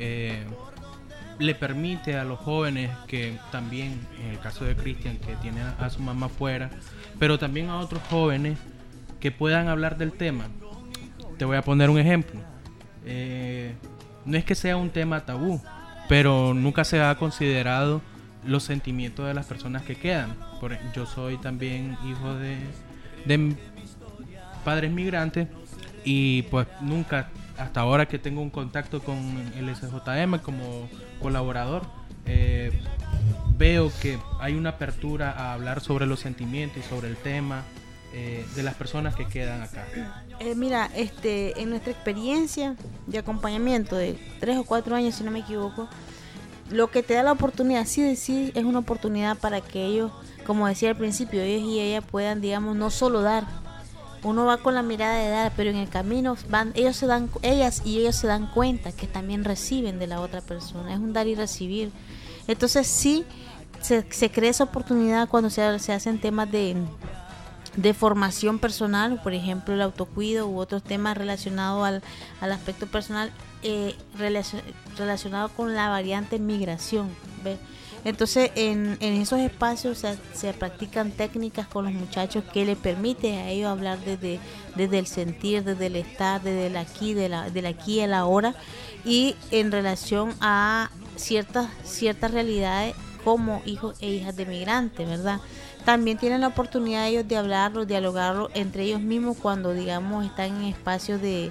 le permite a los jóvenes, que también, en el caso de Cristian, que tiene a su mamá afuera, pero también a otros jóvenes, que puedan hablar del tema? Te voy a poner un ejemplo. No es que sea un tema tabú, pero nunca se ha considerado los sentimientos de las personas que quedan. Yo soy también hijo de padres migrantes, y pues nunca, hasta ahora que tengo un contacto con el SJM como colaborador, veo que hay una apertura a hablar sobre los sentimientos y sobre el tema de las personas que quedan acá. Mira, en nuestra experiencia de acompañamiento de 3 o 4 años, si no me equivoco, lo que te da la oportunidad, sí, es una oportunidad para que ellos, como decía al principio, ellos y ellas puedan, digamos, no solo dar. Uno va con la mirada de dar, pero en el camino ellas y ellos se dan cuenta que también reciben de la otra persona. Es un dar y recibir. Entonces sí, se crea esa oportunidad cuando se hacen temas de formación personal, por ejemplo el autocuido u otros temas relacionados al aspecto personal, relacionado con la variante migración, ¿ves? Entonces en esos espacios se practican técnicas con los muchachos que les permite a ellos hablar desde el sentir, desde el estar, desde el aquí, del aquí y el ahora, y en relación a ciertas realidades como hijos e hijas de migrantes, ¿verdad? También tienen la oportunidad ellos de hablarlo, dialogarlo entre ellos mismos cuando, digamos, están en espacios de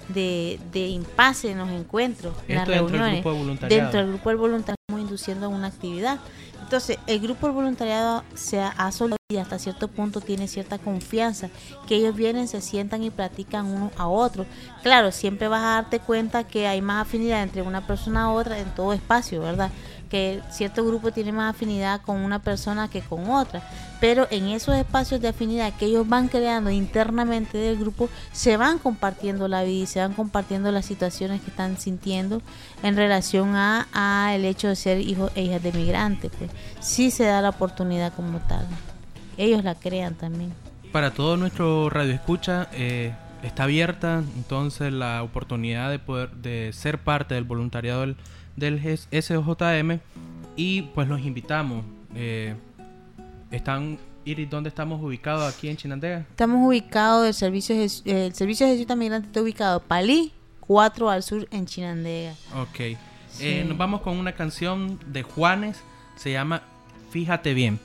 impasse en los encuentros, en las reuniones. Dentro del grupo del voluntariado estamos induciendo a una actividad. Entonces, el grupo del voluntariado se ha solidado y hasta cierto punto tiene cierta confianza, que ellos vienen, se sientan y platican uno a otro. Claro, siempre vas a darte cuenta que hay más afinidad entre una persona a otra en todo espacio, ¿verdad? Que cierto grupo tiene más afinidad con una persona que con otra, pero en esos espacios de afinidad que ellos van creando internamente del grupo, se van compartiendo la vida y se van compartiendo las situaciones que están sintiendo en relación a el hecho de ser hijos e hijas de migrantes. Pues sí se da la oportunidad como tal, ellos la crean también. Para todo nuestro radio escucha, está abierta entonces la oportunidad de ser parte del voluntariado del SJM, y pues los invitamos. Están Iris, ¿dónde estamos ubicados aquí en Chinandega? Estamos ubicados, el servicio Jesuita Migrante está ubicado Palí, 4 al sur en Chinandega. Ok. Sí. Nos vamos con una canción de Juanes, se llama Fíjate Bien.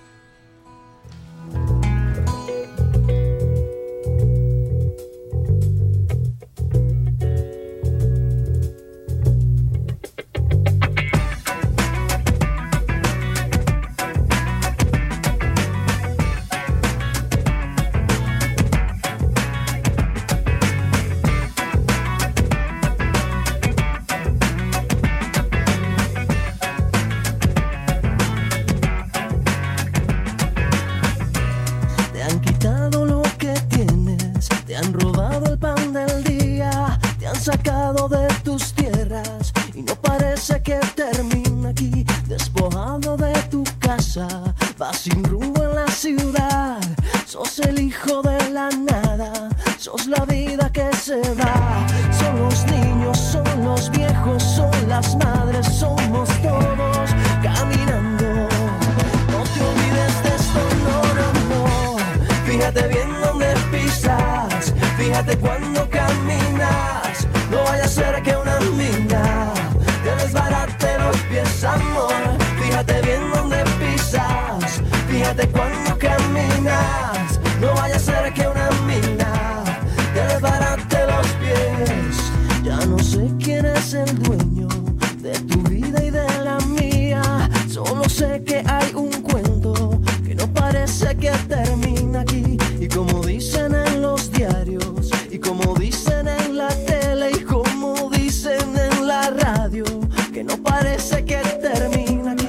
Sacado de tus tierras y no parece que termina aquí. Despojado de tu casa, vas sin rumbo en la ciudad. Sos el hijo de la nada, sos la vida que se va. Son los niños, son los viejos, son las madres, somos todos caminando. No te olvides de esto, no, no, no. Fíjate bien dónde pisas, fíjate cuando caminas. No vaya a ser que una mina te desbarate los pies, amor. Fíjate bien dónde pisas, fíjate cuando caminas. No vaya a ser que una mina te desbarate los pies. Ya no sé quién es el dueño de tu vida y de la mía. Solo sé que hay un cuento que no parece que termina aquí. Y como dicen en los diarios, y como dicen en la tele, y como dicen en la radio, que no parece que termina aquí.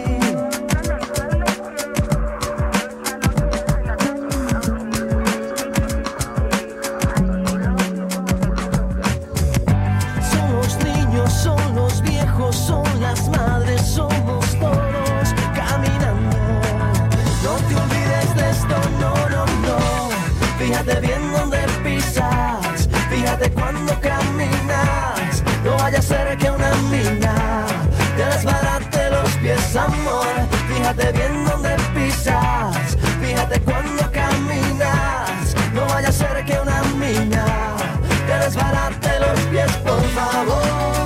Son los niños, son los viejos, son las madres, somos todos caminando. No te olvides de esto, no, no, no. Fíjate bien dónde pisas, fíjate cuando caminas. No vaya a ser que una mina te desbarate los pies, amor. Fíjate bien dónde pisas, fíjate cuando caminas. No vaya a ser que una mina te desbarate los pies, por favor.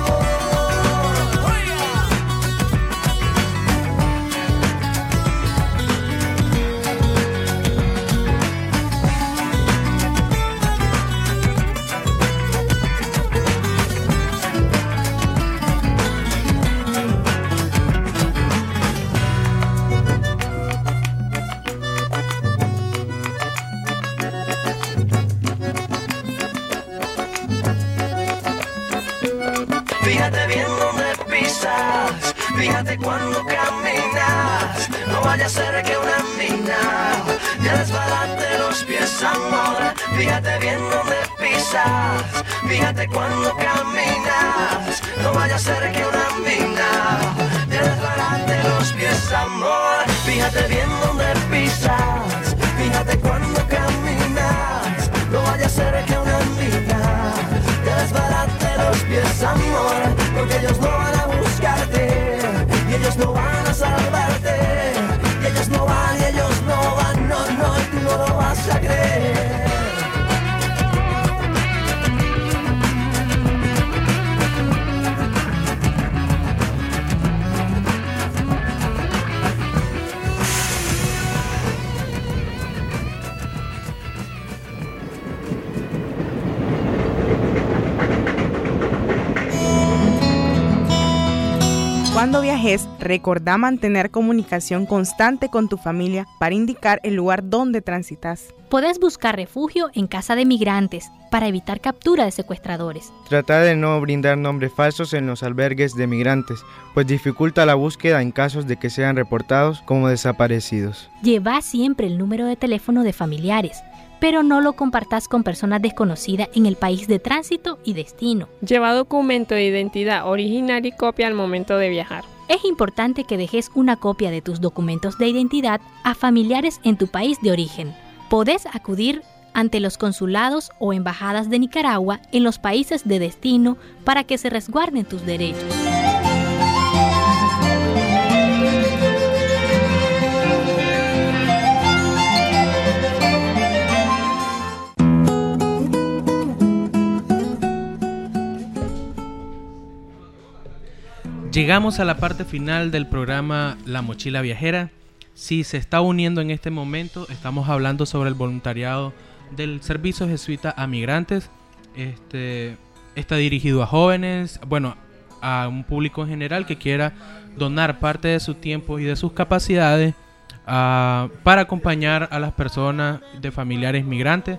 Fíjate bien dónde pisas, fíjate cuando caminas. No vaya a ser que una mina te desbarate los pies, amor. Fíjate bien dónde pisas, fíjate cuando caminas. No vaya a ser que una mina te desbarate los pies, amor. Fíjate bien dónde pisas, fíjate cuando caminas. No vaya a ser que una mina te desbarate los pies, amor. Porque ellos no van a buscarte y ellos no van a salvarte. Y ellos no van, y ellos no van, no, no, y tú no lo vas a creer. Cuando viajes, recordá mantener comunicación constante con tu familia para indicar el lugar donde transitas. Podés buscar refugio en casa de migrantes para evitar captura de secuestradores. Trata de no brindar nombres falsos en los albergues de migrantes, pues dificulta la búsqueda en casos de que sean reportados como desaparecidos. Lleva siempre el número de teléfono de familiares, pero no lo compartas con personas desconocidas en el país de tránsito y destino. Lleva documento de identidad original y copia al momento de viajar. Es importante que dejes una copia de tus documentos de identidad a familiares en tu país de origen. Podés acudir ante los consulados o embajadas de Nicaragua en los países de destino para que se resguarden tus derechos. Llegamos a la parte final del programa La Mochila Viajera. Si se está uniendo en este momento, estamos hablando sobre el voluntariado del Servicio Jesuita a Migrantes. Está dirigido a jóvenes, bueno, a un público en general que quiera donar parte de su tiempo y de sus capacidades para acompañar a las personas de familiares migrantes.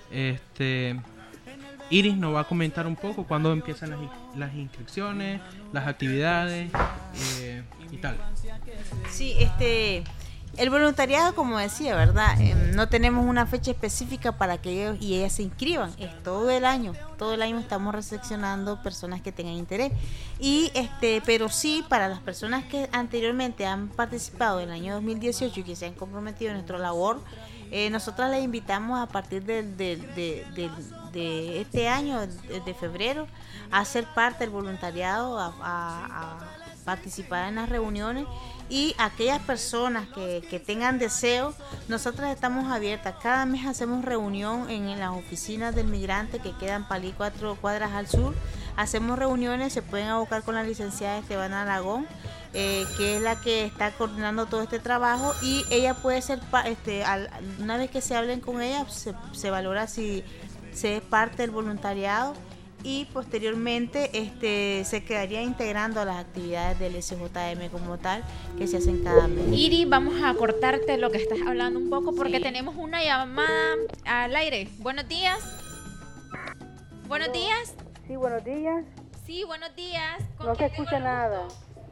Iris nos va a comentar un poco cuándo empiezan las inscripciones, las actividades y tal. Sí, el voluntariado, como decía, ¿verdad? No tenemos una fecha específica para que ellos y ellas se inscriban. Es todo el año estamos recepcionando personas que tengan interés. Pero sí, para las personas que anteriormente han participado en el año 2018 y que se han comprometido en nuestra labor, nosotras les invitamos a partir de este año, de febrero, a ser parte del voluntariado, a participar en las reuniones, y aquellas personas que tengan deseo, nosotras estamos abiertas. Cada mes hacemos reunión en las oficinas del migrante que quedan Palí 4 cuadras al sur. Hacemos reuniones, se pueden abocar con la licenciada Estebana Aragón, que es la que está coordinando todo este trabajo, y ella puede ser, una vez que se hablen con ella, se valora si se es parte del voluntariado, y posteriormente se quedaría integrando a las actividades del SJM como tal, que se hacen cada mes. Iri, vamos a cortarte lo que estás hablando un poco porque tenemos una llamada al aire. Buenos días. Buenos días. Sí, buenos días. Sí, buenos días. No se escucha nada.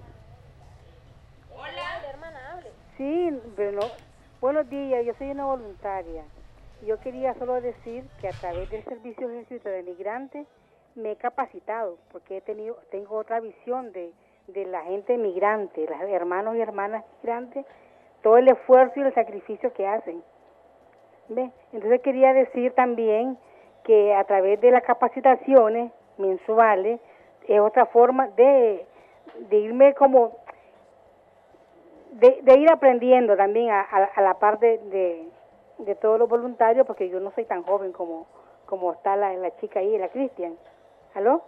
Hola. Hermana, hable. Sí, pero no. Buenos días, yo soy una voluntaria. Yo quería solo decir que a través del Servicio Jesuita de Migrantes me he capacitado, porque tengo otra visión de la gente migrante, los hermanos y hermanas migrantes, todo el esfuerzo y el sacrificio que hacen. ¿Ve? Entonces quería decir también que a través de las capacitaciones mensuales es otra forma de irme como de ir aprendiendo también a la par de todos los voluntarios, porque yo no soy tan joven como está la chica ahí, la Cristian. ¿Aló?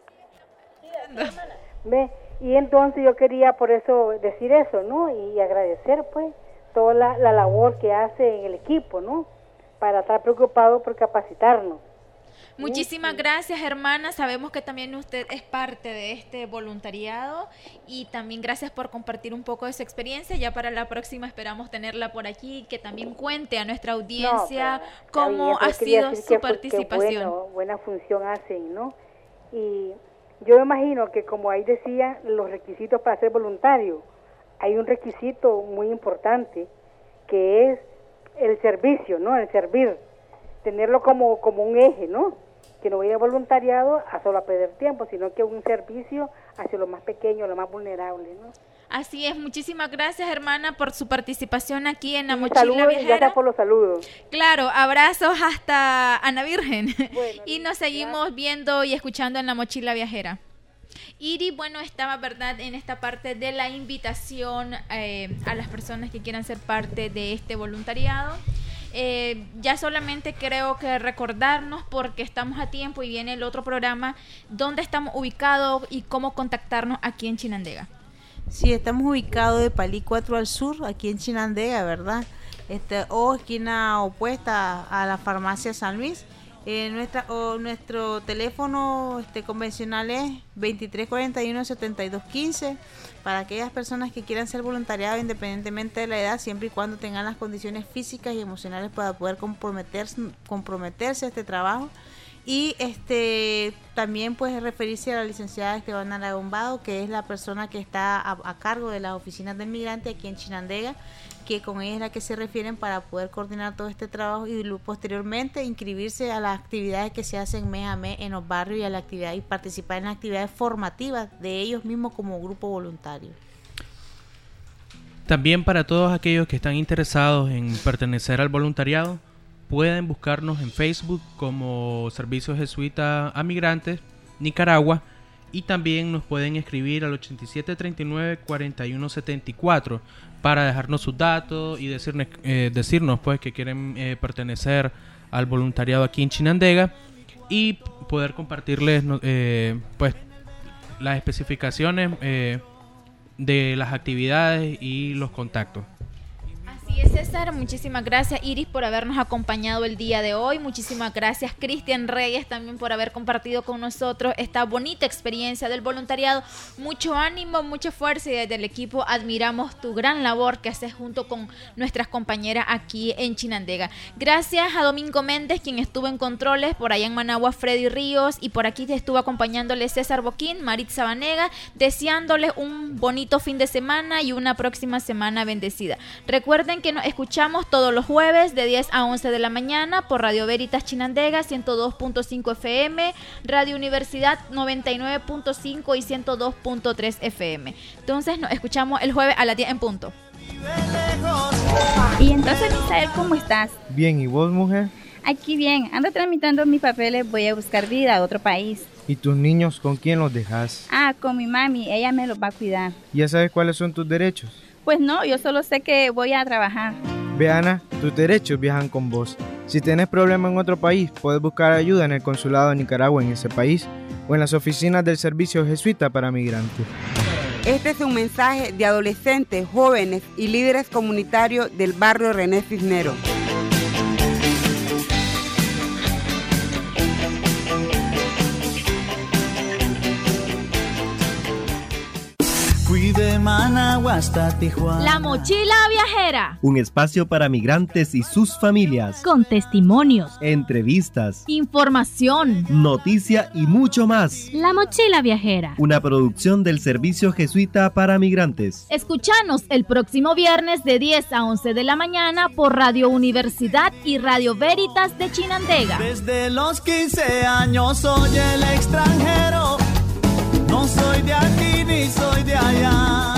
¿Ve? Y entonces yo quería por eso decir eso, ¿no? Y agradecer pues toda la labor que hace el equipo, ¿no? Para estar preocupado por capacitarnos. Muchísimas gracias, hermana. Sabemos que también usted es parte de este voluntariado, y también gracias por compartir un poco de su experiencia. Ya para la próxima esperamos tenerla por aquí, que también cuente a nuestra audiencia cómo ha sido su participación. Buena función hacen, ¿no? Y yo me imagino que, como ahí decía, los requisitos para ser voluntario, hay un requisito muy importante que es el servicio, ¿no? El servir, tenerlo como un eje, ¿no? Que no vaya a voluntariado a solo a perder tiempo, sino que un servicio hacia lo más pequeño, lo más vulnerable, ¿no? Así es, muchísimas gracias, hermana, por su participación aquí en La Mochila Viajera. Y gracias por los saludos. Claro, abrazos hasta Ana Virgen. Bueno, y nos seguimos viendo y escuchando en La Mochila Viajera. Iri, bueno, estaba, ¿verdad?, en esta parte de la invitación a las personas que quieran ser parte de este voluntariado. Ya solamente creo que recordarnos, porque estamos a tiempo y viene el otro programa, dónde estamos ubicados y cómo contactarnos aquí en Chinandega. Sí, estamos ubicados de Palí 4 al sur, aquí en Chinandega, ¿verdad? O esquina opuesta a la farmacia San Luis. Nuestro teléfono convencional es 2341-7215 para aquellas personas que quieran ser voluntariados independientemente de la edad, siempre y cuando tengan las condiciones físicas y emocionales para poder comprometerse a este trabajo. Y también pues referirse a la licenciada Estebana Aragón, que es la persona que está a cargo de las oficinas del migrante aquí en Chinandega, que con ella es la que se refieren para poder coordinar todo este trabajo y posteriormente inscribirse a las actividades que se hacen mes a mes en los barrios y participar en las actividades formativas de ellos mismos como grupo voluntario. También para todos aquellos que están interesados en pertenecer al voluntariado, pueden buscarnos en Facebook como Servicio Jesuita a Migrantes Nicaragua, y también nos pueden escribir al 8739-4174 para dejarnos sus datos y decirnos pues que quieren pertenecer al voluntariado aquí en Chinandega, y poder compartirles pues las especificaciones de las actividades y los contactos. Así es, César. Muchísimas gracias, Iris, por habernos acompañado el día de hoy. Muchísimas gracias, Cristian Reyes, también por haber compartido con nosotros esta bonita experiencia del voluntariado. Mucho ánimo, mucha fuerza, y desde el equipo admiramos tu gran labor que haces junto con nuestras compañeras aquí en Chinandega. Gracias a Domingo Méndez, quien estuvo en controles, por allá en Managua Freddy Ríos, y por aquí te estuvo acompañándole César Boquín, Maritza Banega, deseándoles un bonito fin de semana y una próxima semana bendecida. Recuerden que nos escuchamos todos los jueves de 10 a 11 de la mañana por Radio Veritas Chinandega 102.5 FM, Radio Universidad 99.5 y 102.3 FM. Entonces nos escuchamos el jueves a las 10 en punto. Y entonces, Misael, ¿cómo estás? Bien, ¿y vos, mujer? Aquí bien, ando tramitando mis papeles, voy a buscar vida a otro país. ¿Y tus niños con quién los dejas? Con mi mami, ella me los va a cuidar. ¿Ya sabes cuáles son tus derechos? Pues no, yo solo sé que voy a trabajar. Ve, Ana, tus derechos viajan con vos. Si tenés problemas en otro país, puedes buscar ayuda en el consulado de Nicaragua en ese país o en las oficinas del Servicio Jesuita para Migrantes. Este es un mensaje de adolescentes, jóvenes y líderes comunitarios del barrio René Cisnero. Fui de Managua hasta Tijuana. La Mochila Viajera. Un espacio para migrantes y sus familias. Con testimonios, entrevistas, información, noticia y mucho más. La Mochila Viajera. Una producción del Servicio Jesuita para Migrantes. Escúchanos el próximo viernes de 10 a 11 de la mañana por Radio Universidad y Radio Veritas de Chinandega. Desde los 15 años soy el extranjero. No soy de aquí ni soy de allá.